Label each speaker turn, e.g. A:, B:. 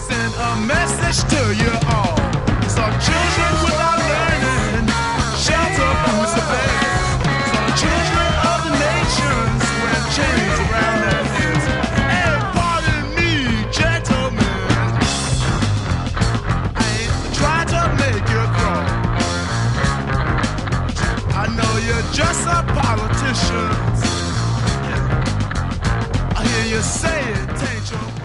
A: Send a message to you all. Some children without learning, shelter from surveillance. Some children of the nations wear chains around their heads. And pardon me, gentlemen, I ain't trying to make you crawl. I know you're just a politician. I hear you say it, ain't your